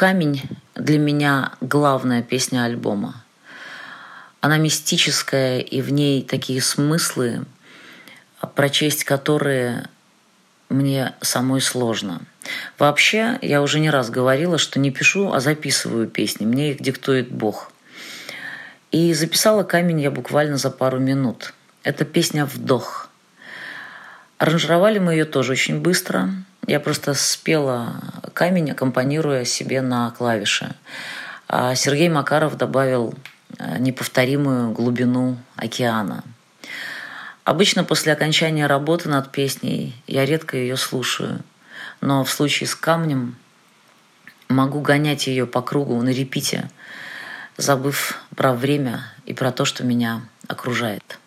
«Камень» для меня главная песня альбома. Она мистическая, и в ней такие смыслы, прочесть которые мне самой сложно. Вообще, я уже не раз говорила, что не пишу, а записываю песни. Мне их диктует Бог. И записала «Камень» я буквально за пару минут. Это песня «Вдох». Аранжировали мы ее тоже очень быстро. Я просто спела «Камень», аккомпанируя себе на клавиши. А Сергей Макаров добавил неповторимую глубину океана. Обычно после окончания работы над песней я редко ее слушаю, но в случае с «Камнем» могу гонять ее по кругу на репите, забыв про время и про то, что меня окружает.